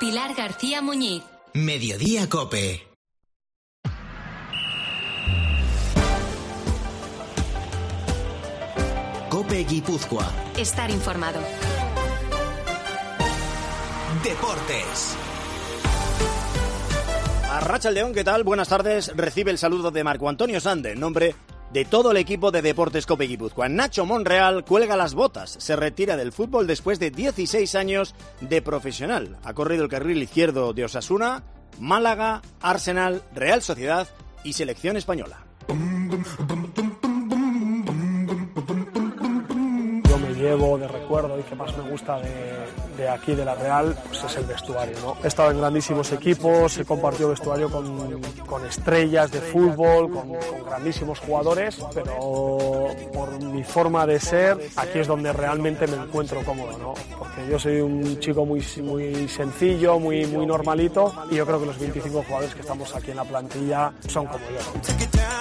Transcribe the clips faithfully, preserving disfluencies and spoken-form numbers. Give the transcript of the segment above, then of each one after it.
Pilar García Muñiz. Mediodía COPE. COPE Guipúzcoa. Estar informado. Deportes. Arratsaldeon, ¿qué tal? Buenas tardes. Recibe el saludo de Marco Antonio Sande, en nombre de todo el equipo de Deportes COPE Guipúzcoa. Nacho Monreal cuelga las botas, se retira del fútbol después de dieciséis años de profesional. Ha corrido el carril izquierdo de Osasuna, Málaga, Arsenal, Real Sociedad y Selección Española. Yo me llevo de recuerdo y que más me gusta de, de aquí, de la Real, pues es el vestuario, ¿no? He estado en grandísimos equipos, he compartido vestuario con, con estrellas de fútbol, con, con grandísimos jugadores, pero por mi forma de ser, aquí es donde realmente me encuentro cómodo, ¿no? Porque yo soy un chico muy, muy sencillo, muy, muy normalito, y yo creo que los veinticinco jugadores que estamos aquí en la plantilla son como yo.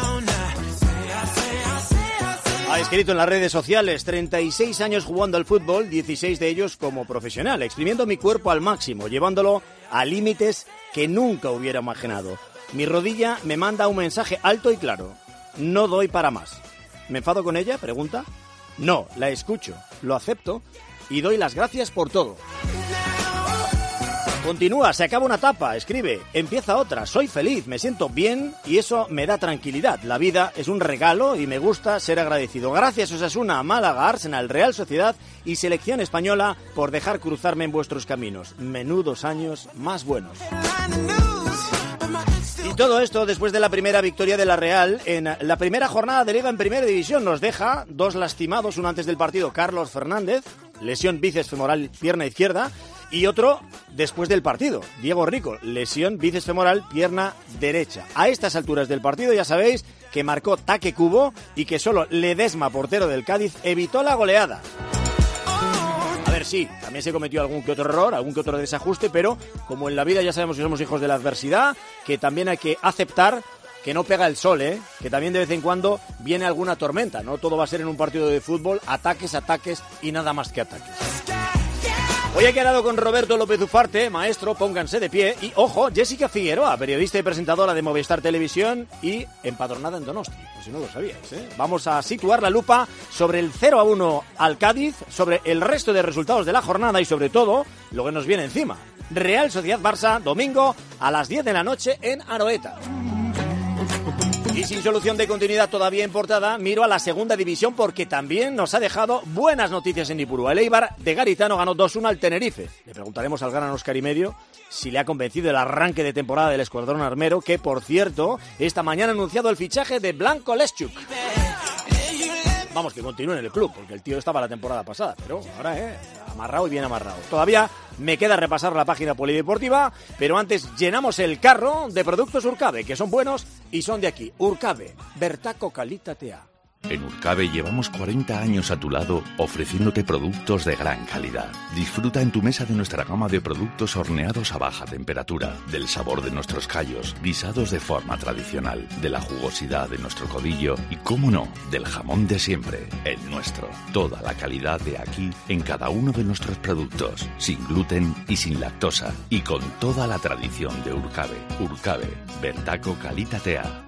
Ha escrito en las redes sociales: treinta y seis años jugando al fútbol, dieciséis de ellos como profesional, exprimiendo mi cuerpo al máximo, llevándolo a límites que nunca hubiera imaginado. Mi rodilla me manda un mensaje alto y claro: no doy para más. ¿Me enfado con ella? Pregunta. No, la escucho, lo acepto y doy las gracias por todo. Continúa, se acaba una etapa, escribe, empieza otra, soy feliz, me siento bien y eso me da tranquilidad. La vida es un regalo y me gusta ser agradecido. Gracias Osasuna, Málaga, Arsenal, Real Sociedad y Selección Española por dejar cruzarme en vuestros caminos. Menudos años más buenos. Y todo esto después de la primera victoria de la Real en la primera jornada de Liga en Primera División. Nos deja dos lastimados, uno antes del partido, Carlos Fernández, lesión bíceps femoral, pierna izquierda, y otro después del partido, Diego Rico, lesión bíceps femoral, pierna derecha. A estas alturas del partido ya sabéis que marcó Taque Cubo y que solo Ledesma, portero del Cádiz, evitó la goleada. A ver, sí, también se cometió algún que otro error, algún que otro desajuste, pero como en la vida ya sabemos que somos hijos de la adversidad, que también hay que aceptar que no pega el sol, ¿eh? Que también de vez en cuando viene alguna tormenta, no todo va a ser en un partido de fútbol, ataques, ataques y nada más que ataques. Hoy he quedado con Roberto López Ufarte, maestro, pónganse de pie, y ojo, Jessica Figueroa, periodista y presentadora de Movistar Televisión y empadronada en Donosti, por si no lo sabíais, ¿eh? Vamos a situar la lupa sobre el cero a uno al Cádiz, sobre el resto de resultados de la jornada y sobre todo lo que nos viene encima. Real Sociedad Barça, domingo a las diez de la noche en Anoeta. Y sin solución de continuidad todavía en portada, miro a la segunda división porque también nos ha dejado buenas noticias en Ipurúa. El Eibar de Garitano ganó dos uno al Tenerife. Le preguntaremos al gran Óscar y medio si le ha convencido el arranque de temporada del escuadrón armero, que por cierto, esta mañana ha anunciado el fichaje de Blanco Leszczuk. Vamos, que continúe en el club, porque el tío estaba la temporada pasada, pero ahora, eh, amarrado y bien amarrado. Todavía me queda repasar la página polideportiva, pero antes llenamos el carro de productos Urcabe, que son buenos y son de aquí. Urcabe, Bertaco Kalitatea. En Urcabe llevamos cuarenta años a tu lado ofreciéndote productos de gran calidad. Disfruta en tu mesa de nuestra gama de productos horneados a baja temperatura, del sabor de nuestros callos, guisados de forma tradicional, de la jugosidad de nuestro codillo y, cómo no, del jamón de siempre, el nuestro. Toda la calidad de aquí en cada uno de nuestros productos, sin gluten y sin lactosa, y con toda la tradición de Urcabe. Urcabe, Bertaco Kalitatea.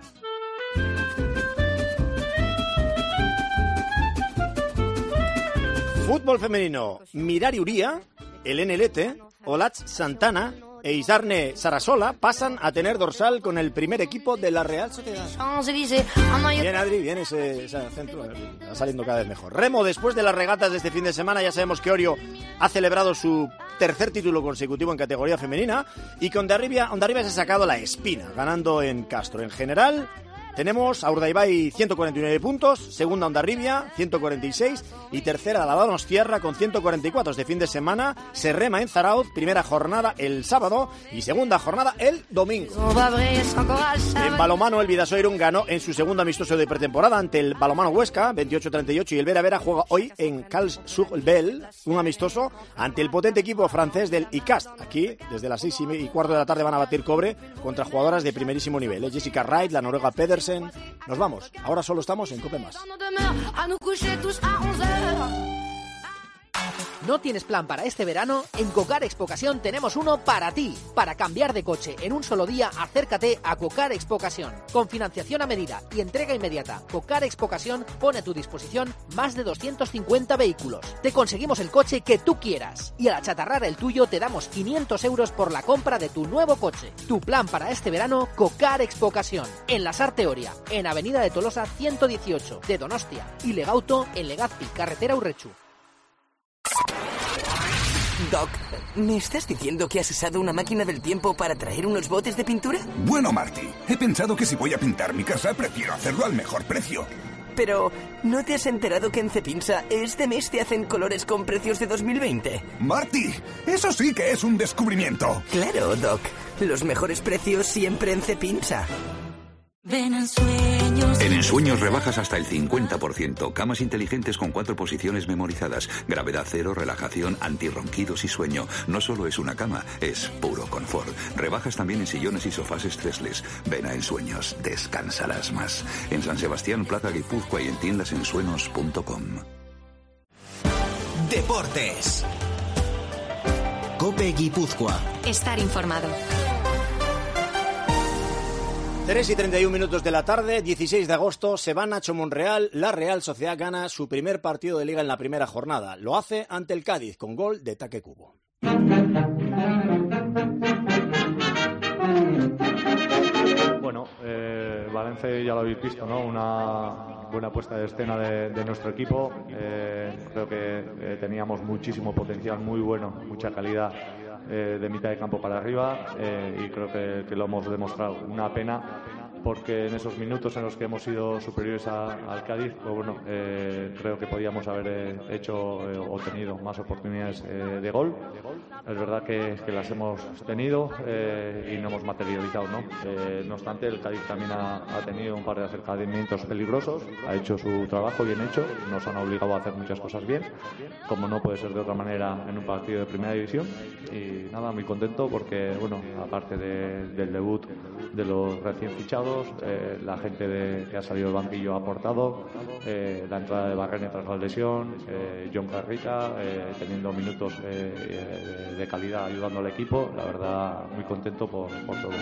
Fútbol femenino, Mirari Uría, Elene Lete, Olatz Santana e Isarne Sarasola pasan a tener dorsal con el primer equipo de la Real Sociedad. Bien, Adri, bien ese, ese acento, está saliendo cada vez mejor. Remo, después de las regatas de este fin de semana, ya sabemos que Orio ha celebrado su tercer título consecutivo en categoría femenina y que Hondarribia, Hondarribia se ha sacado la espina, ganando en Castro. En general, tenemos a Urdaibai ciento cuarenta y nueve puntos, segunda Hondarribia ciento cuarenta y seis y tercera la Donostiarra con ciento cuarenta y cuatro. Este fin de semana se rema en Zarauz, primera jornada el sábado y segunda jornada el domingo. En balonmano el Vidasoa Irún ganó en su segundo amistoso de pretemporada ante el Balonmano Huesca, veintiocho a treinta y ocho, y el Vera Vera juega hoy en Karlsruhe-Bell, un amistoso ante el potente equipo francés del I C A S T. Aquí, desde las seis y cuarto de la tarde van a batir cobre contra jugadoras de primerísimo nivel, ¿eh? Jessica Wright, la noruega Pedersen. Nos vamos, ahora solo estamos en Cope Más. ¿No tienes plan para este verano? En Cocar Expocasión tenemos uno para ti. Para cambiar de coche en un solo día, acércate a Cocar Expocasión. Con financiación a medida y entrega inmediata, Cocar Expocasión pone a tu disposición más de doscientos cincuenta vehículos. Te conseguimos el coche que tú quieras. Y al achatarrar el tuyo te damos quinientos euros por la compra de tu nuevo coche. Tu plan para este verano, Cocar Expocasión. En La Sarteoria, en Avenida de Tolosa ciento dieciocho, de Donostia. Y Legauto, en Legazpi, carretera Urrechu. Doc, ¿me estás diciendo que has usado una máquina del tiempo para traer unos botes de pintura? Bueno, Marty, he pensado que si voy a pintar mi casa, prefiero hacerlo al mejor precio. Pero, ¿no te has enterado que en Cepinsa este mes te hacen colores con precios de dos mil veinte? Marty, eso sí que es un descubrimiento. Claro, Doc. Los mejores precios siempre en Cepinsa. Ven en Sueños. En Ensueños rebajas hasta el cincuenta por ciento. Camas inteligentes con cuatro posiciones memorizadas. Gravedad cero, relajación, antirronquidos y sueño. No solo es una cama, es puro confort. Rebajas también en sillones y sofás stressless. Ven a Ensueños, descansarás más. En San Sebastián, Plaza Guipúzcoa y en tiendas ensueños punto com. Deportes. COPE Guipúzcoa. Estar informado. tres y treinta y un minutos de la tarde, dieciséis de agosto, se va a Nacho Monreal. La Real Sociedad gana su primer partido de Liga en la primera jornada. Lo hace ante el Cádiz con gol de Taque Cubo. Bueno, eh, Valencia ya lo habéis visto, ¿no? Una buena puesta de escena de, de nuestro equipo. Eh, creo que eh, teníamos muchísimo potencial, muy bueno, mucha calidad eh, de mitad de campo para arriba eh, y creo que, que lo hemos demostrado. Una pena porque en esos minutos en los que hemos sido superiores a, al Cádiz, pues bueno, eh, creo que podíamos haber eh, hecho eh, o tenido más oportunidades eh, de gol. Es verdad que, que las hemos tenido eh, y no hemos materializado, ¿no? Eh, no obstante, el Cádiz también ha, ha tenido un par de acercamientos peligrosos, ha hecho su trabajo bien hecho, nos han obligado a hacer muchas cosas bien, como no puede ser de otra manera en un partido de primera división. Y nada, muy contento porque, bueno, aparte de, del debut de los recién fichados, Eh, la gente de, que ha salido del banquillo ha aportado, eh, la entrada de Barrene tras la lesión, eh, John Carrita eh, teniendo minutos eh, de, de calidad ayudando al equipo. La verdad, muy contento por, por todo.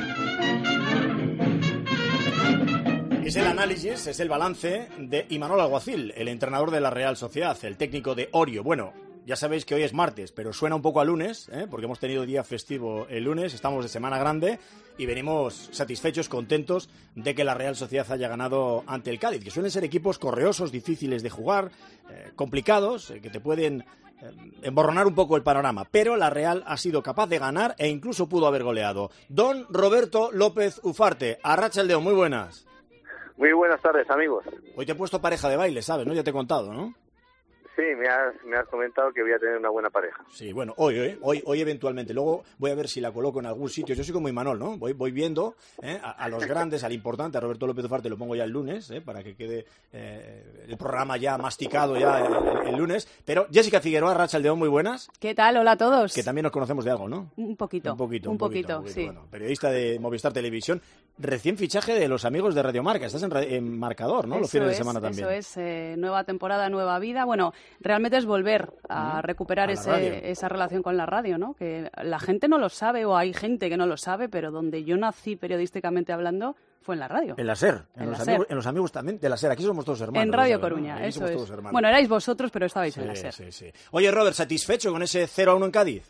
Es el análisis, es el balance de Imanol Alguacil, el entrenador de la Real Sociedad, el técnico de Orio. Bueno, ya sabéis que hoy es martes, pero suena un poco a lunes, ¿eh? Porque hemos tenido día festivo el lunes, estamos de semana grande y venimos satisfechos, contentos de que la Real Sociedad haya ganado ante el Cádiz, que suelen ser equipos correosos, difíciles de jugar, eh, complicados, eh, que te pueden eh, emborronar un poco el panorama, pero la Real ha sido capaz de ganar e incluso pudo haber goleado. Don Roberto López Ufarte, Arratsaldeon, muy buenas. Muy buenas tardes, amigos. Hoy te he puesto pareja de baile, ¿sabes? ¿No? Ya te he contado, ¿no? Sí, me has, me has comentado que voy a tener una buena pareja. Sí, bueno, hoy, ¿eh? hoy, hoy eventualmente. Luego voy a ver si la coloco en algún sitio. Yo soy como Imanol, ¿no? Voy, voy viendo ¿eh? a, a los grandes, al importante, a Roberto López Ufarte lo pongo ya el lunes, ¿eh? para que quede eh, el programa ya masticado ya el, el, el lunes. Pero Jessica Figueroa, Arratsaldeon, muy buenas. ¿Qué tal? Hola a todos. Que también nos conocemos de algo, ¿no? Un poquito. Un poquito, un, un poquito, poquito, un poquito sí. Bueno, periodista de Movistar Televisión. Recién fichaje de los amigos de Radio Marca. Estás en, en Marcador, ¿no? Los fines de semana también. Eso es, eh, nueva temporada, nueva vida. Bueno, realmente es volver a recuperar a ese, esa relación con la radio, ¿no? Que la gente no lo sabe o hay gente que no lo sabe, pero donde yo nací periodísticamente hablando fue en la radio. En la SER. En, en los, la amigos, SER. en los amigos también de la SER. Aquí somos todos hermanos. En Radio ¿sabes? Coruña, Aquí eso es. todos hermanos. Bueno, erais vosotros, pero estabais sí, en la SER. Sí, sí. Oye, Robert, ¿satisfecho con ese cero a uno en Cádiz?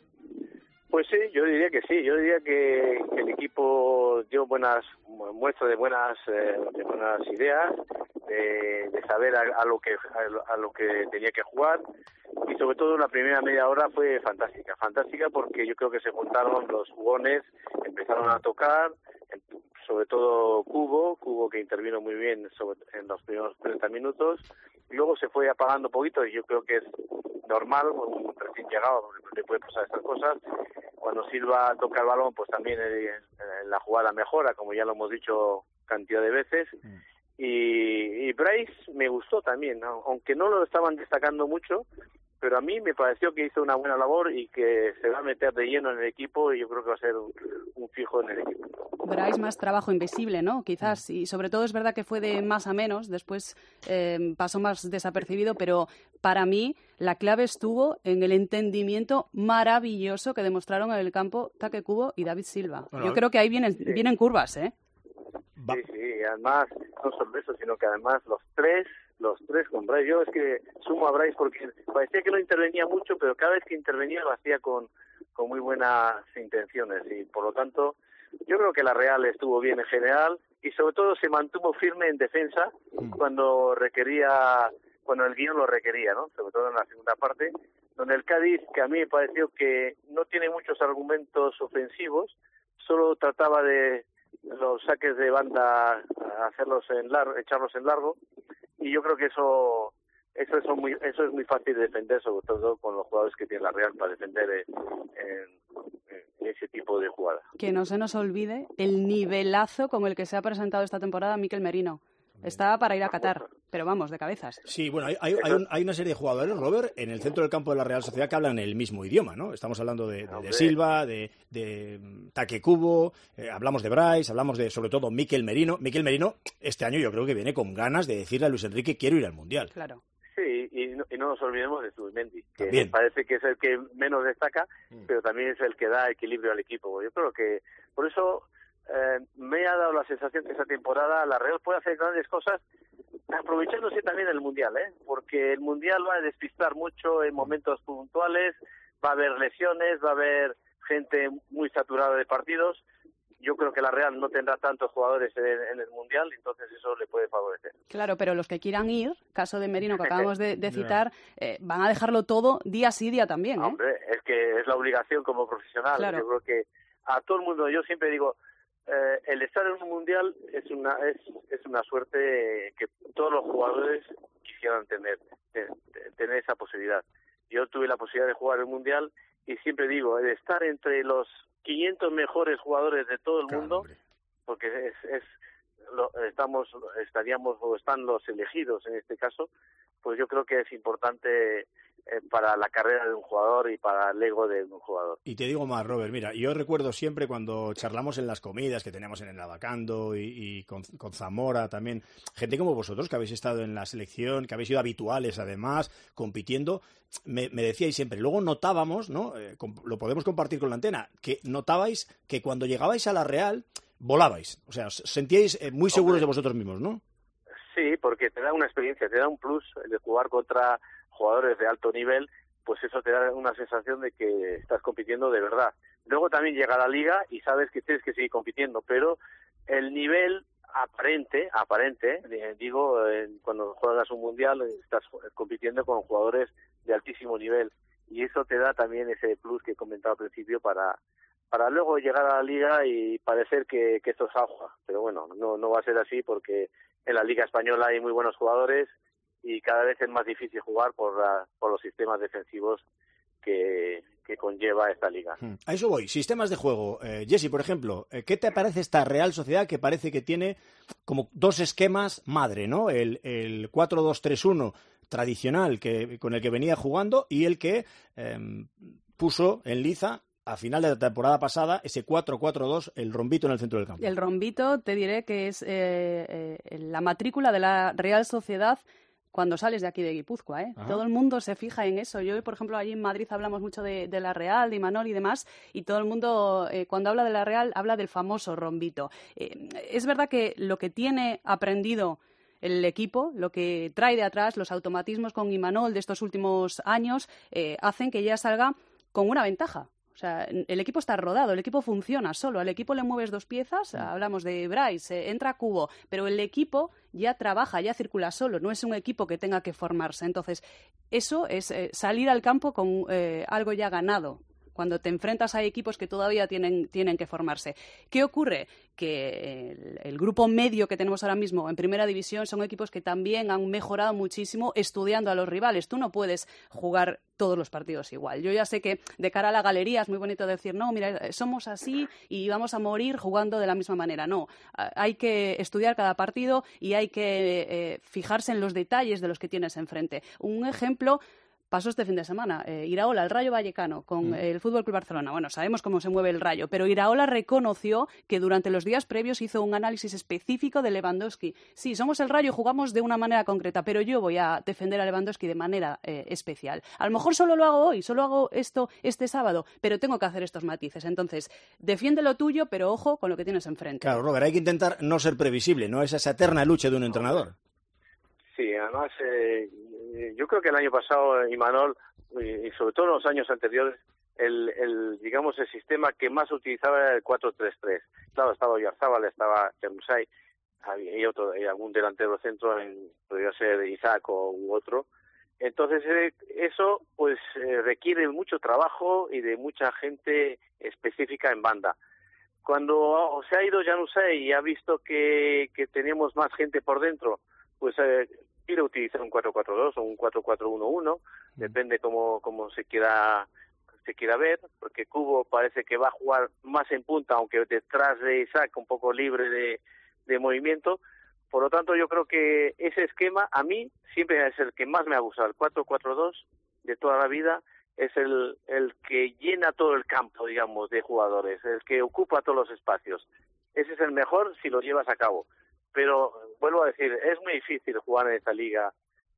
Pues sí, yo diría que sí. Yo diría que, que el equipo dio buenas muestras de buenas eh, de buenas ideas, de, de saber a, a lo que a, a lo que tenía que jugar, y sobre todo la primera media hora fue fantástica, fantástica porque yo creo que se juntaron los jugones, empezaron a tocar, sobre todo Cubo, Cubo que intervino muy bien sobre, en los primeros treinta minutos, y luego se fue apagando un poquito, y yo creo que es normal, un recién llegado, porque le puede pasar estas cosas. Cuando Silva toca el balón, pues también eh, la jugada mejora, como ya lo hemos dicho cantidad de veces. Mm. Y, y Bryce me gustó también, ¿no? Aunque no lo estaban destacando mucho, pero a mí me pareció que hizo una buena labor y que se va a meter de lleno en el equipo, y yo creo que va a ser un, un fijo en el equipo. Bryce, más trabajo invisible, ¿no? Quizás, y sobre todo es verdad que fue de más a menos, después eh, pasó más desapercibido, pero para mí la clave estuvo en el entendimiento maravilloso que demostraron en el campo Take Kubo y David Silva. Bueno, yo creo que ahí vienen, sí. vienen curvas, ¿eh? Sí, sí, además, no solo eso, sino que además los tres, los tres con Bryce, yo es que sumo a Bryce porque parecía que no intervenía mucho, pero cada vez que intervenía lo hacía con, con muy buenas intenciones, y por lo tanto yo creo que la Real estuvo bien en general, y sobre todo se mantuvo firme en defensa cuando requería, cuando el guión lo requería, ¿no? Sobre todo en la segunda parte, donde el Cádiz, que a mí me pareció que no tiene muchos argumentos ofensivos, solo trataba de los saques de banda hacerlos en largo, echarlos en largo, y yo creo que eso eso es muy eso es muy fácil de defender, sobre todo con los jugadores que tiene la Real para defender en, en, en ese tipo de jugadas. Que no se nos olvide el nivelazo con el que se ha presentado esta temporada Mikel Merino. Estaba para ir a Qatar, pero vamos, de cabezas. Sí, bueno, hay, hay, hay, un, hay una serie de jugadores, Robert, en el centro del campo de la Real Sociedad que hablan el mismo idioma, ¿no? Estamos hablando de, de, de Silva, de, de Take Kubo, eh, hablamos de Bryce, hablamos de, sobre todo, Mikel Merino. Mikel Merino, este año yo creo que viene con ganas de decirle a Luis Enrique, quiero ir al Mundial. Claro. Sí, y no, y no nos olvidemos de Zubimendi, que también parece que es el que menos destaca, mm. pero también es el que da equilibrio al equipo. Yo creo que, por eso, eh, me ha dado la sensación que esta temporada la Real puede hacer grandes cosas, aprovechándose también del Mundial, ¿eh? Porque el Mundial va a despistar mucho en momentos puntuales, va a haber lesiones, va a haber gente muy saturada de partidos. Yo creo que la Real no tendrá tantos jugadores en, en el Mundial, entonces eso le puede favorecer. Claro, pero los que quieran ir, caso de Merino que acabamos de, de citar, eh, van a dejarlo todo día sí, día también, ¿eh? Hombre, es que es la obligación como profesional. Claro. Yo creo que a todo el mundo, yo siempre digo, eh, el estar en un Mundial es una es, es una suerte que todos los jugadores quisieran tener, de, de, tener esa posibilidad. Yo tuve la posibilidad de jugar el Mundial y siempre digo, el estar entre los quinientos mejores jugadores de todo el mundo, porque es, es lo, estamos estaríamos o están los elegidos en este caso, pues yo creo que es importante eh, para la carrera de un jugador y para el ego de un jugador. Y te digo más, Robert, mira, yo recuerdo siempre cuando charlamos en las comidas que teníamos en el Navacando y, y con, con Zamora también, gente como vosotros que habéis estado en la selección, que habéis sido habituales además, compitiendo, me, me decíais siempre, luego notábamos, ¿no? Eh, lo podemos compartir con la antena, que notabais que cuando llegabais a la Real volabais, o sea, os sentíais eh, muy seguros de vosotros mismos, ¿no? Sí, porque te da una experiencia, te da un plus el de jugar contra jugadores de alto nivel, pues eso te da una sensación de que estás compitiendo de verdad. Luego también llega la liga y sabes que tienes que seguir compitiendo, pero el nivel aparente, aparente, digo, cuando juegas un mundial estás compitiendo con jugadores de altísimo nivel, y eso te da también ese plus que he comentado al principio para para luego llegar a la liga y parecer que, que esto es agua. Pero bueno, no no va a ser así porque en la Liga Española hay muy buenos jugadores y cada vez es más difícil jugar por, la, por los sistemas defensivos que, que conlleva esta liga. A eso voy. Sistemas de juego. Eh, Jesse, por ejemplo, ¿qué te parece esta Real Sociedad que parece que tiene como dos esquemas madre, ¿no? El, el cuatro dos tres uno tradicional que, con el que venía jugando y el que eh, puso en liza a final de la temporada pasada, ese cuatro cuatro dos, el rombito en el centro del campo. El rombito, te diré que es eh, eh, la matrícula de la Real Sociedad cuando sales de aquí de Guipúzcoa, ¿eh? Todo el mundo se fija en eso. Yo, por ejemplo, allí en Madrid hablamos mucho de, de la Real, de Imanol y demás, y todo el mundo, eh, cuando habla de la Real, habla del famoso rombito. Eh, es verdad que lo que tiene aprendido el equipo, lo que trae de atrás, los automatismos con Imanol de estos últimos años, eh, hacen que ya salga con una ventaja. O sea, el equipo está rodado, el equipo funciona solo. Al equipo le mueves dos piezas, hablamos de Bryce, eh, entra Kubo, pero el equipo ya trabaja, ya circula solo, no es un equipo que tenga que formarse. Entonces, eso es eh, salir al campo con eh, algo ya ganado, cuando te enfrentas a equipos que todavía tienen, tienen que formarse. ¿Qué ocurre? Que el, el grupo medio que tenemos ahora mismo en Primera División son equipos que también han mejorado muchísimo estudiando a los rivales. Tú no puedes jugar todos los partidos igual. Yo ya sé que de cara a la galería es muy bonito decir, no, mira, somos así y vamos a morir jugando de la misma manera. No, hay que estudiar cada partido y hay que eh, fijarse en los detalles de los que tienes enfrente. Un ejemplo pasó este fin de semana. Eh, Iraola, el Rayo Vallecano, con mm. el F C Barcelona. Bueno, sabemos cómo se mueve el Rayo, pero Iraola reconoció que durante los días previos hizo un análisis específico de Lewandowski. Sí, somos el Rayo y jugamos de una manera concreta, pero yo voy a defender a Lewandowski de manera eh, especial. A lo mejor solo lo hago hoy, solo hago esto este sábado, pero tengo que hacer estos matices. Entonces, defiende lo tuyo, pero ojo con lo que tienes enfrente. Claro, Robert, hay que intentar no ser previsible, no es esa eterna lucha de un entrenador. Sí, además, eh, yo creo que el año pasado, Imanol, y sobre todo en los años anteriores, el, el digamos el sistema que más utilizaba era el cuatro tres tres. Claro, estaba Oyarzábal, estaba Januzaj, y otro, y algún delantero centro, en, podría ser Isaac o u otro. Entonces, eh, eso pues eh, requiere mucho trabajo y de mucha gente específica en banda. Cuando se ha ido Januzaj y ha visto que, que teníamos más gente por dentro, pues eh, quiere utilizar un cuatro cuatro dos o un cuatro cuatro uno uno, depende cómo, cómo se quiera se quiera ver, porque Kubo parece que va a jugar más en punta, aunque detrás de Isaac un poco libre de, de movimiento. Por lo tanto, yo creo que ese esquema a mí siempre es el que más me ha gustado, el cuatro cuatro dos de toda la vida. Es el, el que llena todo el campo, digamos, de jugadores, el que ocupa todos los espacios. Ese es el mejor si lo llevas a cabo. Pero, vuelvo a decir, es muy difícil jugar en esta liga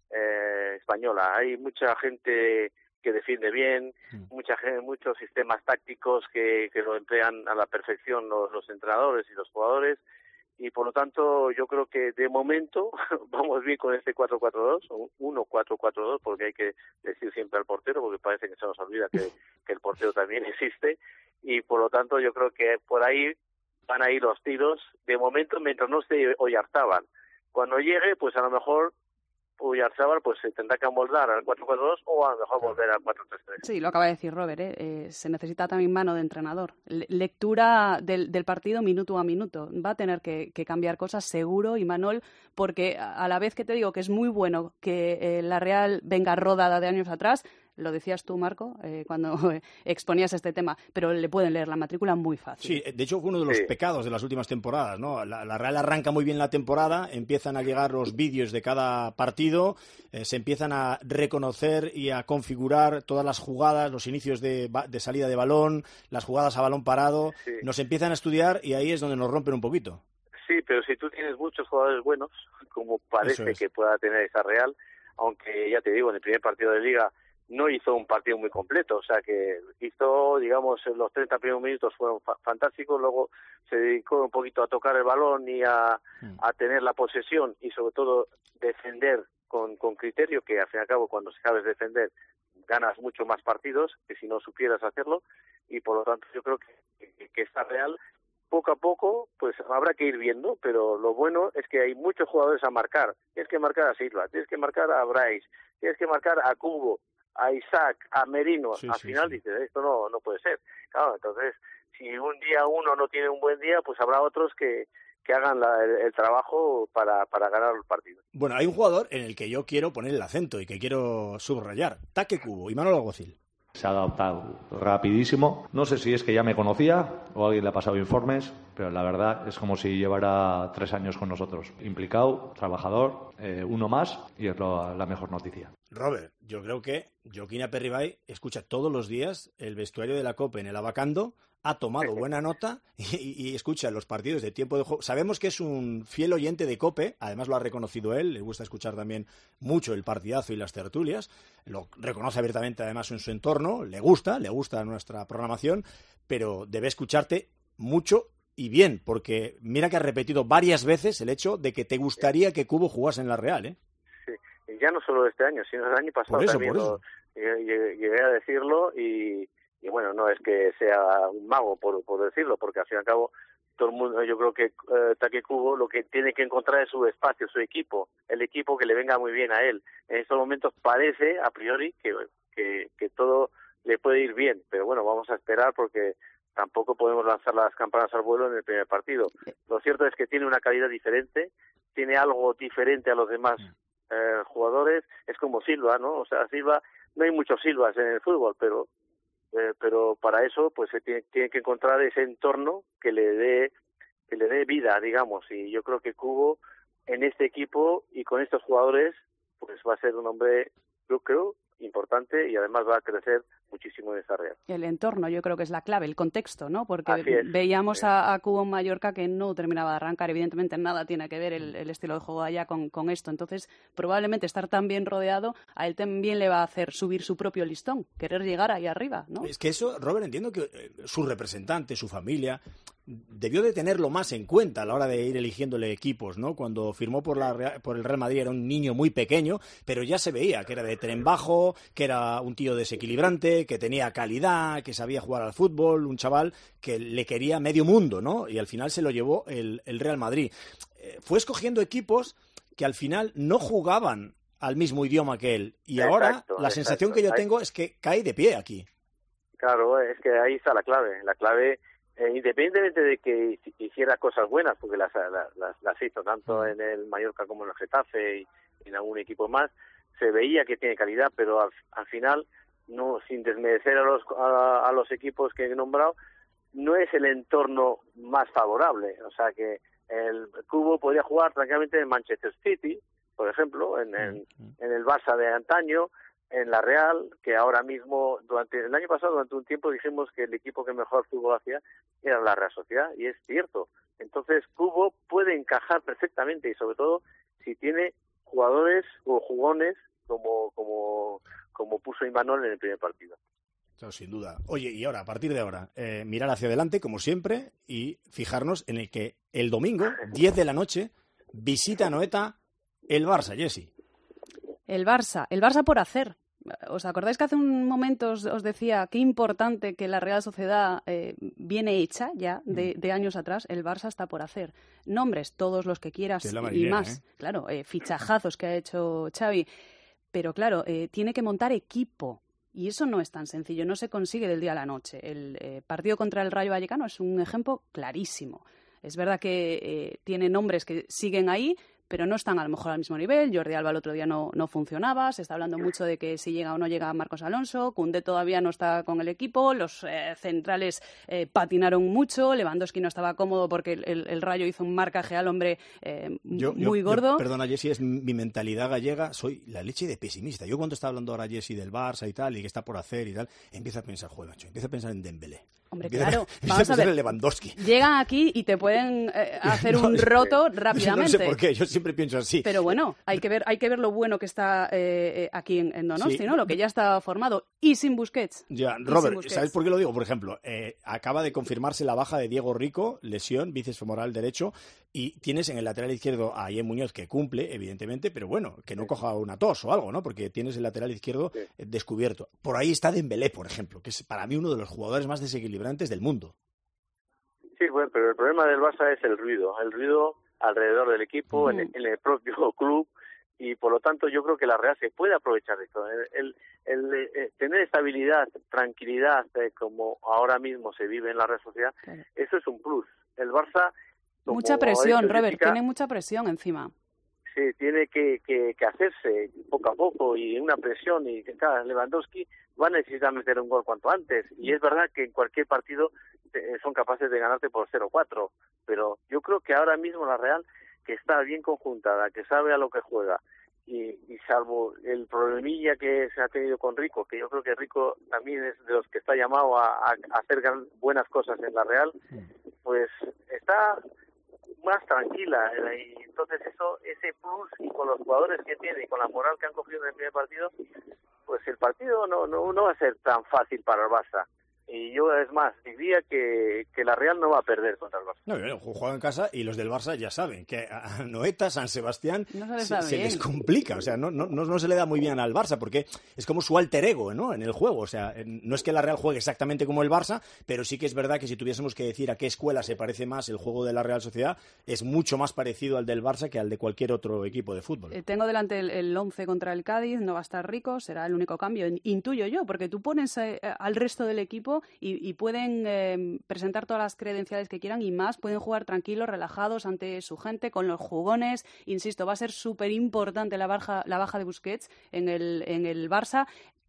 eh, española. Hay mucha gente que defiende bien, mucha gente, muchos sistemas tácticos que, que lo emplean a la perfección los, los entrenadores y los jugadores. Y por lo tanto, yo creo que de momento vamos bien con este cuatro cuatro dos, o uno cuatro cuatro dos, porque hay que decir siempre al portero, porque parece que se nos olvida que, que el portero también existe. Y por lo tanto, yo creo que por ahí van a ir los tiros, de momento, mientras no esté Oyarzábal. Cuando llegue, pues a lo mejor Oyarzábal pues se tendrá que amoldar al cuatro cuatro dos o a lo mejor volver al cuatro tres tres. Sí, lo acaba de decir Robert, ¿eh? Eh, se necesita también mano de entrenador. Le- lectura del, del partido minuto a minuto. Va a tener que, que cambiar cosas seguro, Imanol, porque a la vez que te digo que es muy bueno que eh, la Real venga rodada de años atrás, lo decías tú, Marco, eh, cuando exponías este tema, pero le pueden leer la matrícula muy fácil. Sí, de hecho fue uno de los sí. pecados de las últimas temporadas, ¿no? La, la Real arranca muy bien la temporada, empiezan a llegar los vídeos de cada partido, eh, se empiezan a reconocer y a configurar todas las jugadas, los inicios de, de salida de balón, las jugadas a balón parado, sí. nos empiezan a estudiar y ahí es donde nos rompen un poquito. Sí, pero si tú tienes muchos jugadores buenos, como parece es. que pueda tener esa Real, aunque ya te digo, en el primer partido de Liga no hizo un partido muy completo, o sea que hizo, digamos, los treinta primeros minutos fueron fa- fantásticos, luego se dedicó un poquito a tocar el balón y a, mm. a tener la posesión y sobre todo defender con, con criterio, que al fin y al cabo cuando sabes defender ganas mucho más partidos que si no supieras hacerlo, y por lo tanto yo creo que, que, que está Real poco a poco, pues habrá que ir viendo, pero lo bueno es que hay muchos jugadores a marcar. Tienes que marcar a Silva, tienes que marcar a Bryce, tienes que marcar a Kubo, a Isaac, a Merino. Sí, al sí, final sí. dices, esto no no puede ser. Claro, entonces, si un día uno no tiene un buen día, pues habrá otros que, que hagan la, el, el trabajo para, para ganar el partido. Bueno, hay un jugador en el que yo quiero poner el acento y que quiero subrayar. Taque Kubo, Imanol Alguacil. Se ha adaptado rapidísimo. No sé si es que ya me conocía o alguien le ha pasado informes, pero la verdad es como si llevara tres años con nosotros. Implicado, trabajador, eh, uno más, y es lo, la mejor noticia. Robert, yo creo que Joaquín Aperribay escucha todos los días el vestuario de la COPE en el Abacando, ha tomado buena nota y, y, y escucha los partidos de tiempo de juego. Sabemos que es un fiel oyente de COPE, además lo ha reconocido él, le gusta escuchar también mucho el partidazo y las tertulias, lo reconoce abiertamente además en su entorno, le gusta, le gusta nuestra programación, pero debe escucharte mucho y bien, porque mira que has repetido varias veces el hecho de que te gustaría que Kubo jugase en la Real, ¿eh? Sí, y ya no solo este año, sino el año pasado por eso, también por eso. Lo, llegué, llegué a decirlo y... Y bueno, no es que sea un mago, por, por decirlo, porque al fin y al cabo, todo el mundo, yo creo que eh, Taque Kubo lo que tiene que encontrar es su espacio, su equipo, el equipo que le venga muy bien a él. En estos momentos parece, a priori, que, que, que todo le puede ir bien, pero bueno, vamos a esperar porque tampoco podemos lanzar las campanas al vuelo en el primer partido. Lo cierto es que tiene una calidad diferente, tiene algo diferente a los demás eh, jugadores, es como Silva, ¿no? O sea, Silva, no hay muchos Silvas en el fútbol, pero... Eh, pero para eso pues se tiene, tiene que encontrar ese entorno que le dé que le dé vida, digamos, y yo creo que Kubo en este equipo y con estos jugadores pues va a ser un hombre, yo creo, importante y además va a crecer muchísimo en esta Real. El entorno yo creo que es la clave, el contexto, ¿no? Porque es, veíamos a, a Cubo en Mallorca que no terminaba de arrancar, evidentemente nada tiene que ver el, el estilo de juego allá con, con esto, entonces probablemente estar tan bien rodeado a él también le va a hacer subir su propio listón, querer llegar ahí arriba, ¿no? Es que eso, Robert, entiendo que eh, su representante, su familia, debió de tenerlo más en cuenta a la hora de ir eligiéndole equipos, ¿no? Cuando firmó por, la, por el Real Madrid era un niño muy pequeño, pero ya se veía que era de tren bajo, que era un tío desequilibrante, que tenía calidad, que sabía jugar al fútbol, un chaval que le quería medio mundo, ¿no? Y al final se lo llevó el, el Real Madrid. Eh, fue escogiendo equipos que al final no jugaban al mismo idioma que él. Y exacto, ahora la exacto. sensación que yo tengo es que cae de pie aquí. Claro, es que ahí está la clave. La clave, eh, independientemente de que hiciera cosas buenas, porque las, las, las hizo tanto en el Mallorca como en el Getafe y en algún equipo más, se veía que tiene calidad, pero al, al final, no sin desmerecer a los, a, a los equipos que he nombrado, no es el entorno más favorable. O sea que el Cubo podría jugar tranquilamente en Manchester City, por ejemplo, en, en, en el Barça de antaño, en la Real, que ahora mismo, durante el año pasado, durante un tiempo dijimos que el equipo que mejor fútbol hacía era la Real Sociedad, y es cierto. Entonces, Cubo puede encajar perfectamente, y sobre todo si tiene jugadores o jugones como como como puso Imanol en el primer partido. Claro, sin duda. Oye, y ahora, a partir de ahora, eh, mirar hacia adelante, como siempre, y fijarnos en el que el domingo, diez de la noche, visita a Anoeta el Barça, Jessie. El Barça, el Barça por hacer. ¿Os acordáis que hace un momento os, os decía qué importante que la Real Sociedad eh, viene hecha ya de, de años atrás? El Barça está por hacer. Nombres, todos los que quieras y marinera, más. ¿eh? Claro, eh, fichajazos que ha hecho Xavi. Pero claro, eh, tiene que montar equipo. Y eso no es tan sencillo, no se consigue del día a la noche. El eh, partido contra el Rayo Vallecano es un ejemplo clarísimo. Es verdad que eh, tiene nombres que siguen ahí, pero no están a lo mejor al mismo nivel. Jordi Alba el otro día no, no funcionaba, se está hablando mucho de que si llega o no llega Marcos Alonso, Koundé todavía no está con el equipo, los eh, centrales eh, patinaron mucho, Lewandowski no estaba cómodo porque el, el, el Rayo hizo un marcaje al hombre eh, yo, muy yo, gordo. Yo, perdona, Jessie, es mi mentalidad gallega, soy la leche de pesimista. Yo cuando está hablando ahora Jessie del Barça y tal, y que está por hacer y tal, empiezo a pensar, joder, macho, empiezo a pensar en Dembélé. Hombre, empieza, claro, empieza vamos a a ver, en Lewandowski. Llegan aquí y te pueden eh, hacer no, un roto rápidamente. No sé por qué, yo siempre pienso así. Pero bueno, hay que ver, hay que ver lo bueno que está eh, aquí en, en Donosti, sí. ¿no? Lo que ya está formado. Y sin Busquets. Ya, Robert, Busquets. ¿Sabes por qué lo digo? Por ejemplo, eh, acaba de confirmarse la baja de Diego Rico, lesión, bíceps femoral derecho, y tienes en el lateral izquierdo a Ayer Muñoz, que cumple, evidentemente, pero bueno, que no coja una tos o algo, ¿no? Porque tienes el lateral izquierdo sí. descubierto. Por ahí está Dembélé, por ejemplo, que es para mí uno de los jugadores más desequilibrantes del mundo. Sí, bueno, pero el problema del Barça es el ruido, el ruido alrededor del equipo, mm. en, en el propio club, y por lo tanto yo creo que la Real se puede aprovechar de esto. El, el, el, el tener estabilidad, tranquilidad, eh, como ahora mismo se vive en la Real Sociedad, claro. Eso es un plus. El Barça... Mucha presión, Robert, Jessica, tiene mucha presión encima. Sí, tiene que, que, que hacerse poco a poco y una presión, y que cada Lewandowski va a necesitar meter un gol cuanto antes, y es verdad que en cualquier partido son capaces de ganarte por cero cuatro, pero yo creo que ahora mismo la Real, que está bien conjuntada, que sabe a lo que juega, y, y salvo el problemilla que se ha tenido con Rico, que yo creo que Rico también es de los que está llamado a, a hacer buenas cosas en la Real, pues está más tranquila, y entonces eso, ese plus, y con los jugadores que tiene y con la moral que han cogido en el primer partido, pues el partido no no no va a ser tan fácil para el Barça. Y yo, es más, diría que, que la Real no va a perder contra el Barça. No, bueno, juega en casa y los del Barça ya saben que a Anoeta, San Sebastián, no se, se, se les complica. O sea, no, no, no se le da muy bien al Barça porque es como su alter ego, ¿no? En el juego. O sea, no es que la Real juegue exactamente como el Barça, pero sí que es verdad que si tuviésemos que decir a qué escuela se parece más el juego de la Real Sociedad, es mucho más parecido al del Barça que al de cualquier otro equipo de fútbol. Eh, tengo delante el, el once contra el Cádiz, no va a estar Rico, será el único cambio. Intuyo yo, porque tú pones eh, al resto del equipo y, y pueden eh, presentar todas las credenciales que quieran y más, pueden jugar tranquilos, relajados ante su gente, con los jugones. Insisto, va a ser súper importante la baja, la baja de Busquets en el, en el Barça.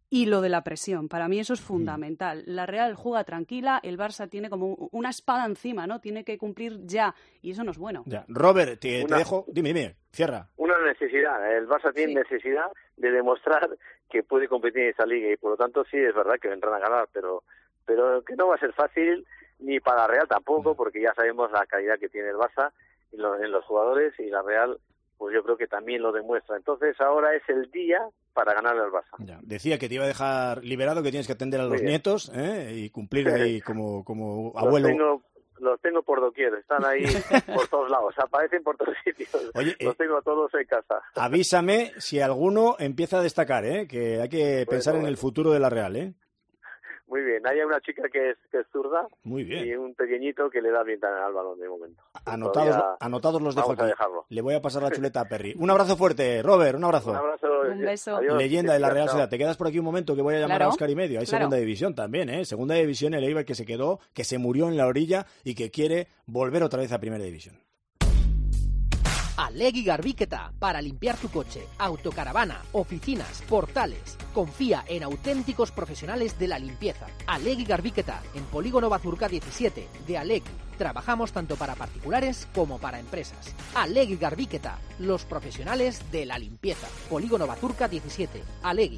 Y lo de la presión, para mí eso es fundamental. La Real juega tranquila, el Barça tiene como una espada encima, ¿no? Tiene que cumplir ya, y eso no es bueno. Ya. Robert, te, Una... te dejo... Dime, dime, cierra. Una necesidad. El Barça tiene sí. necesidad de demostrar que puede competir en esta liga y, por lo tanto, sí, es verdad que vendrán a ganar, pero, pero que no va a ser fácil, ni para la Real tampoco, porque ya sabemos la calidad que tiene el Barça en los, en los jugadores, y la Real, pues yo creo que también lo demuestra. Entonces, ahora es el día para ganarle al Barça. Ya. Decía que te iba a dejar liberado, que tienes que atender a los nietos, ¿eh? Y cumplir ahí como, como abuelo. Los tengo, los tengo por doquier, están ahí por todos lados, aparecen por todos sitios. Oye, los eh, tengo todos en casa. Avísame si alguno empieza a destacar, ¿eh? Que hay que bueno, pensar bueno. en el futuro de la Real, ¿eh? Muy bien, hay una chica que es, que es zurda. Muy bien. Y un pequeño que le da bien al balón de momento. Anotados, Todavía anotados los dejo vamos aquí. A dejarlo. Le voy a pasar la chuleta a Perry. Un abrazo fuerte, Robert, un abrazo. Un abrazo. Un beso. Adiós. Leyenda de la Real Sociedad. Te quedas por aquí un momento que voy a llamar claro, a Óscar y medio. Hay claro. segunda división también, ¿eh? Segunda división, el Eibar que se quedó, que se murió en la orilla y que quiere volver otra vez a primera división. Alegui Garbiketa, para limpiar tu coche, autocaravana, oficinas, portales. Confía en auténticos profesionales de la limpieza. Alegui Garbiketa, en Polígono Bazurca diecisiete, de Alegui. Trabajamos tanto para particulares como para empresas. Alegui Garbiketa, los profesionales de la limpieza. Polígono Bazurca diecisiete, Alegui.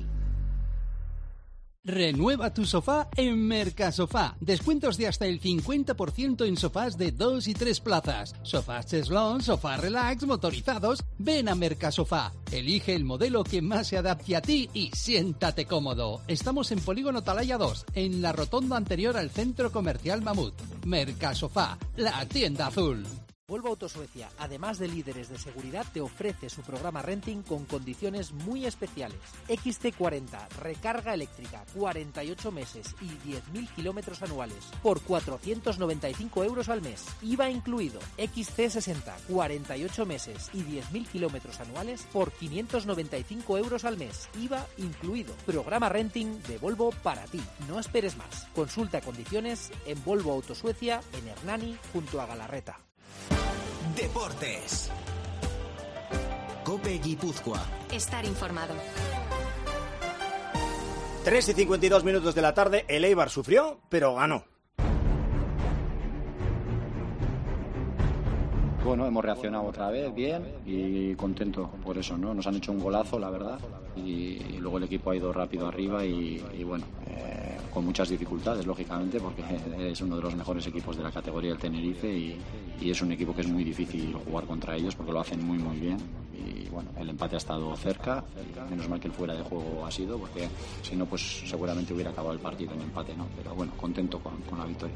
Renueva tu sofá en Mercasofá. Descuentos de hasta el cincuenta por ciento en sofás de dos y tres plazas. Sofás cheslón, sofás relax, motorizados. Ven a Mercasofá. Elige el modelo que más se adapte a ti y siéntate cómodo. Estamos en Polígono Talaya dos, en la rotonda anterior al Centro Comercial Mamut. Mercasofá, la tienda azul. Volvo Autosuecia, además de líderes de seguridad, te ofrece su programa renting con condiciones muy especiales. X C cuarenta, recarga eléctrica, cuarenta y ocho meses y diez mil kilómetros anuales por cuatrocientos noventa y cinco euros al mes. I V A incluido. X C sesenta, cuarenta y ocho meses y diez mil kilómetros anuales por quinientos noventa y cinco euros al mes. I V A incluido. Programa renting de Volvo para ti. No esperes más. Consulta condiciones en Volvo Autosuecia, en Hernani, junto a Galarreta. Deportes. COPE Guipúzcoa. Estar informado. tres y cincuenta y dos minutos de la tarde, el Eibar sufrió, pero ganó. Bueno, hemos reaccionado otra vez bien y contento por eso, ¿no? Nos han hecho un golazo, la verdad, y, y luego el equipo ha ido rápido arriba y, y bueno, eh, con muchas dificultades, lógicamente, porque es uno de los mejores equipos de la categoría del Tenerife y, y es un equipo que es muy difícil jugar contra ellos porque lo hacen muy, muy bien. Y bueno, el empate ha estado cerca, menos mal que el fuera de juego ha sido, porque si no, pues seguramente hubiera acabado el partido en empate, ¿no? Pero bueno, contento con, con la victoria.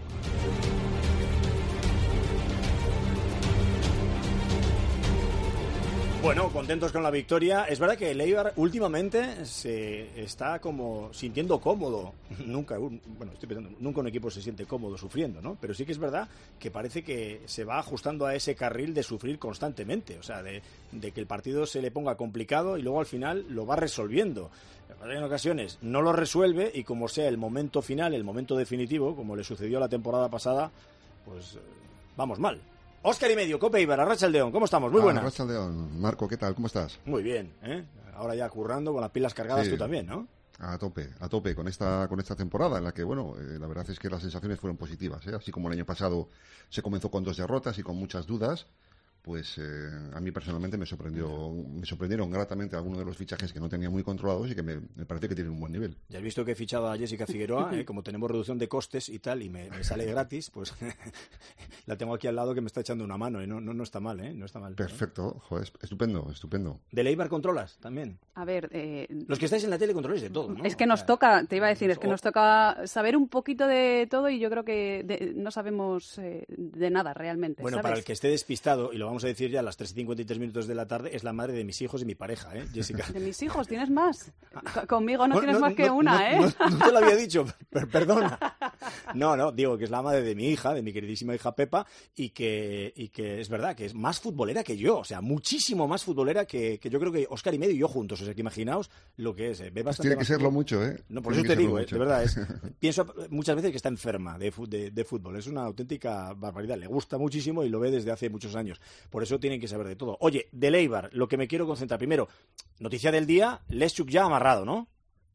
Bueno, contentos con la victoria. Es verdad que el Eibar últimamente se está como sintiendo cómodo. Nunca, un, bueno, estoy pensando, nunca un equipo se siente cómodo sufriendo, ¿no? Pero sí que es verdad que parece que se va ajustando a ese carril de sufrir constantemente. O sea, de, de que el partido se le ponga complicado y luego al final lo va resolviendo. En ocasiones no lo resuelve y como sea el momento final, el momento definitivo, como le sucedió la temporada pasada, pues vamos mal. Óscar y medio, Cope Eibar, Arratsaldeon, ¿cómo estamos? Muy buenas. Arratsaldeon, Marco, ¿qué tal? ¿Cómo estás? Muy bien, ¿eh? Ahora ya currando con las pilas cargadas, sí. Tú también, ¿no? A tope, a tope con esta con esta temporada en la que, bueno, eh, la verdad es que las sensaciones fueron positivas, ¿eh? Así como el año pasado se comenzó con dos derrotas y con muchas dudas, pues eh, a mí personalmente me sorprendió me sorprendieron gratamente algunos de los fichajes que no tenía muy controlados y que me, me parece que tienen un buen nivel. Ya has visto que he fichado a Jessica Figueroa, ¿eh? Como tenemos reducción de costes y tal, y me, me sale gratis, pues la tengo aquí al lado que me está echando una mano, ¿eh? No, no, no está mal, ¿eh? No está mal. Perfecto, ¿eh? Joder, estupendo, estupendo. ¿De Eibar controlas también? A ver... Eh, los que estáis en la tele controláis de todo, ¿no? Es que nos toca, te iba a decir, es que nos toca saber un poquito de todo y yo creo que de, no sabemos eh, de nada realmente, bueno, ¿sabes? Para el que esté despistado, y lo vamos a decir ya a las tres y cincuenta y tres minutos de la tarde, es la madre de mis hijos y mi pareja, ¿eh, Jessica? ¿De mis hijos? ¿Tienes más? Conmigo no, no tienes no, más que no, una, no, ¿eh? No, no te lo había dicho, perdona. No, no, digo que es la madre de mi hija, de mi queridísima hija Pepa, y que, y que es verdad que es más futbolera que yo, o sea, muchísimo más futbolera que, que yo creo que Óscar y medio y yo juntos, o sea, que imaginaos lo que es. ¿eh? Ve pues tiene que serlo mucho, ¿eh? No, por tiene eso te digo, ¿eh? mucho. De verdad, es, pienso muchas veces que está enferma de, de, de fútbol, es una auténtica barbaridad, le gusta muchísimo y lo ve desde hace muchos años, por eso tienen que saber de todo. Oye, del Eibar, lo que me quiero concentrar primero, noticia del día, Leszczuk ya amarrado, ¿no?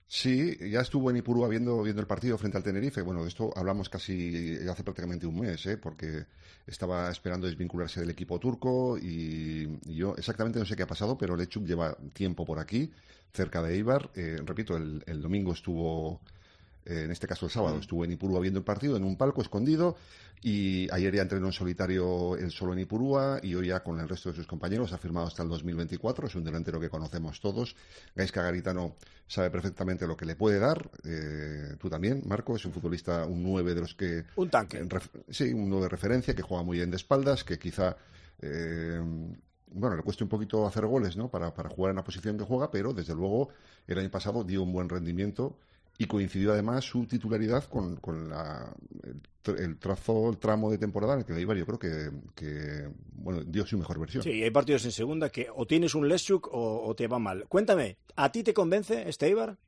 Sí, ya estuvo en Ipurúa viendo, viendo el partido frente al Tenerife. Bueno, de esto hablamos casi hace prácticamente un mes, ¿eh? Porque estaba esperando desvincularse del equipo turco y, y yo exactamente no sé qué ha pasado, pero Lechuk lleva tiempo por aquí, cerca de Eibar. Eh, repito, el, el domingo estuvo, eh, en este caso el sábado, estuvo en Ipurúa viendo el partido en un palco escondido y ayer ya entrenó en solitario él solo en Ipurúa y hoy ya con el resto de sus compañeros ha firmado hasta el dos mil veinticuatro. Es un delantero que conocemos todos. Gaizka Garitano sabe perfectamente lo que le puede dar. Eh, tú también, Marco, es un futbolista, un nueve de los que... Un tanque. Eh, ref, sí, un nueve de referencia, que juega muy bien de espaldas, que quizá... Eh, bueno, le cuesta un poquito hacer goles, ¿no? Para, para jugar en la posición que juega, pero desde luego el año pasado dio un buen rendimiento y coincidió además su titularidad con, con la, el, el trazo, el tramo de temporada en el que el Eibar yo creo que, que bueno, dio su mejor versión. Sí, hay partidos en segunda que o tienes un Lechuk o, o te va mal. Cuéntame, ¿a ti te convence este Eibar?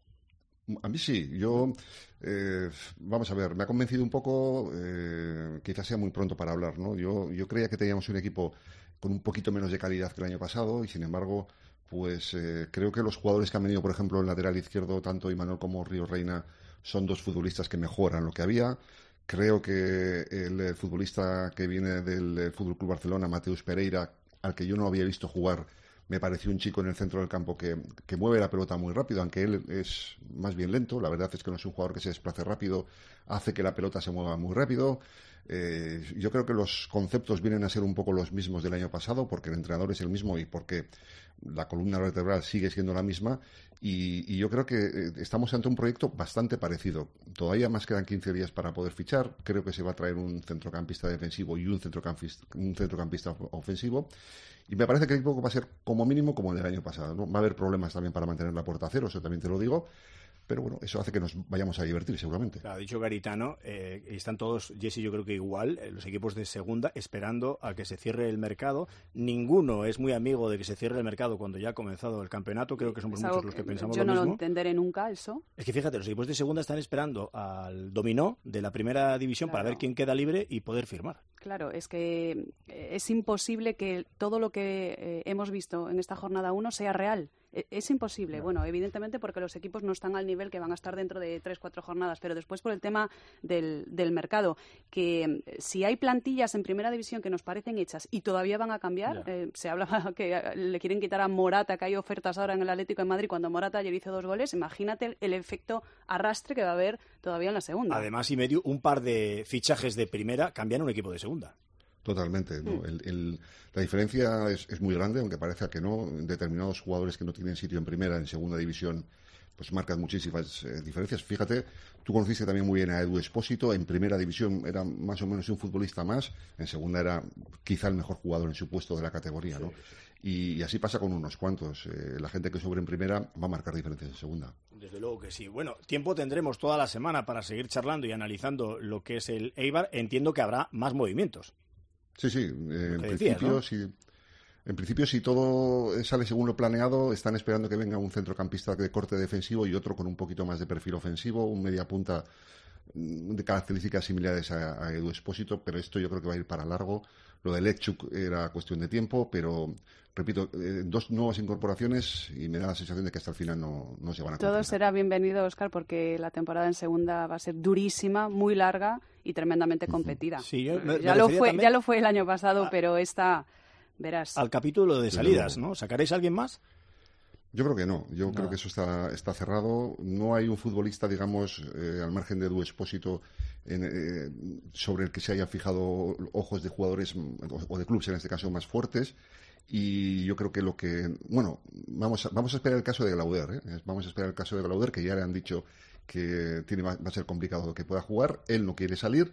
A mí sí, yo, eh, vamos a ver, me ha convencido un poco, eh, quizás sea muy pronto para hablar, ¿no? Yo, yo creía que teníamos un equipo con un poquito menos de calidad que el año pasado y sin embargo, pues eh, creo que los jugadores que han venido, por ejemplo, el lateral izquierdo, tanto Imanol como Río Reina, son dos futbolistas que mejoran lo que había. Creo que el futbolista que viene del F C Barcelona, Mateus Pereira, al que yo no había visto jugar, me pareció un chico en el centro del campo que, que mueve la pelota muy rápido, aunque él es más bien lento. La verdad es que no es un jugador que se desplace rápido, hace que la pelota se mueva muy rápido. Eh, yo creo que los conceptos vienen a ser un poco los mismos del año pasado, porque el entrenador es el mismo y porque la columna vertebral sigue siendo la misma. Y, y yo creo que eh, estamos ante un proyecto bastante parecido. Todavía más quedan quince días para poder fichar. Creo que se va a traer un centrocampista defensivo y un centrocampista, un centrocampista ofensivo. Y me parece que el equipo va a ser como mínimo como el del año pasado, ¿no? Va a haber problemas también para mantener la puerta a cero, eso también te lo digo. Pero bueno, eso hace que nos vayamos a divertir seguramente. Ha dicho Garitano, eh, están todos, Jesse, yo creo que igual, eh, los equipos de segunda esperando a que se cierre el mercado. Ninguno es muy amigo de que se cierre el mercado cuando ya ha comenzado el campeonato. Creo que somos muchos los que pensamos lo mismo. Yo no lo entenderé nunca eso. Es que fíjate, los equipos de segunda están esperando al dominó de la primera división, claro, para ver quién queda libre y poder firmar. Claro, es que es imposible que todo lo que eh, hemos visto en esta jornada uno sea real. Es imposible, bueno, evidentemente porque los equipos no están al nivel que van a estar dentro de tres, cuatro jornadas, pero después por el tema del, del mercado, que si hay plantillas en primera división que nos parecen hechas y todavía van a cambiar, eh, se hablaba que le quieren quitar a Morata, que hay ofertas ahora en el Atlético de Madrid cuando Morata ayer hizo dos goles, imagínate el, el efecto arrastre que va a haber todavía en la segunda. Además, y medio, un par de fichajes de primera cambian un equipo de segunda. Totalmente, ¿no? Mm. El, el, la diferencia es, es muy grande, aunque parezca que no. Determinados jugadores que no tienen sitio en primera, en segunda división, pues marcan muchísimas eh, diferencias. Fíjate, tú conociste también muy bien a Edu Espósito. En primera división era más o menos un futbolista más. En segunda era quizá el mejor jugador en su puesto de la categoría, ¿no? Y, y así pasa con unos cuantos. Eh, la gente que sobre en primera va a marcar diferencias en segunda. Desde luego que sí. Bueno, tiempo tendremos toda la semana para seguir charlando y analizando lo que es el Eibar. Entiendo que habrá más movimientos. Sí, sí, eh, en, decías, principio, ¿no? si, en principio si todo sale según lo planeado, están esperando que venga un centrocampista de corte defensivo y otro con un poquito más de perfil ofensivo, un media punta de características similares a, a Edu Espósito, pero esto yo creo que va a ir para largo. Lo de Lechuk era cuestión de tiempo, pero repito, eh, dos nuevas incorporaciones y me da la sensación de que hasta el final no, no se van a Todo concretar. será bienvenido, Óscar, porque la temporada en segunda va a ser durísima, muy larga y tremendamente competida. Sí, yo me, ya, me lo fue, también... ya lo fue el año pasado, a... pero esta, verás. Al capítulo de salidas, ¿no? ¿Sacaréis a alguien más? Yo creo que no, yo no. creo que eso está, está cerrado. No hay un futbolista, digamos, eh, al margen de Edu Espósito, en, eh, sobre el que se hayan fijado ojos de jugadores o de clubes, en este caso, más fuertes. Y yo creo que lo que... Bueno, vamos a, vamos a esperar el caso de Glauder, ¿eh? Vamos a esperar el caso de Glauder, que ya le han dicho que tiene, va a ser complicado que pueda jugar. Él no quiere salir,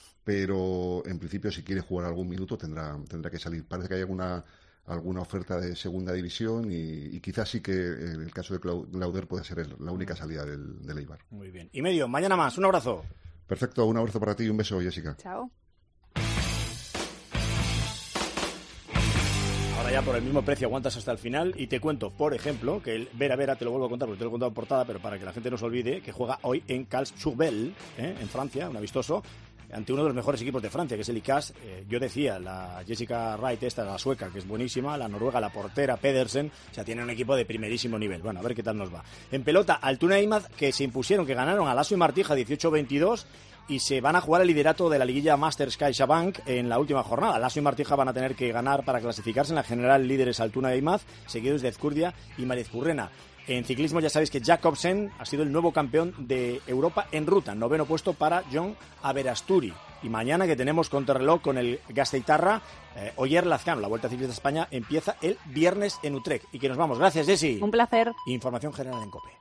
pero en principio si quiere jugar algún minuto tendrá, tendrá que salir. Parece que hay alguna... alguna oferta de segunda división y, y quizás sí que en el caso de Glauder puede ser el, la única salida del, del Eibar. Muy bien. Y medio, mañana más. Un abrazo. Perfecto, un abrazo para ti y un beso, Jessica. Chao. Ahora ya por el mismo precio aguantas hasta el final y te cuento, por ejemplo, que el Vera Vera, te lo vuelvo a contar porque te lo he contado en portada, pero para que la gente no se olvide, que juega hoy en Karlsruhe, ¿eh? en Francia, un amistoso. ante uno de los mejores equipos de Francia, que es el I C A S. Eh, yo decía, la Jessica Wright, esta, la sueca, que es buenísima, la noruega, la portera, Pedersen, o sea, tiene un equipo de primerísimo nivel. Bueno, a ver qué tal nos va. En pelota, Altuna e Imaz, que se impusieron, que ganaron a Lasso y Martija dieciocho veintidós, y se van a jugar el liderato de la liguilla Masters CaixaBank en la última jornada. Lasso y Martija van a tener que ganar para clasificarse. En la general, líderes Altuna e Imaz, seguidos de Ezcurdia y Mariezcurrena. En ciclismo ya sabéis que Jacobsen ha sido el nuevo campeón de Europa en ruta, noveno puesto para John Aberasturi. Y mañana, que tenemos contrarreloj con el Gasteitarra, eh, Oyer Lazcano, la Vuelta Ciclista de España, empieza el viernes en Utrecht. Y que nos vamos. Gracias, Jessy. Un placer. Información general en COPE.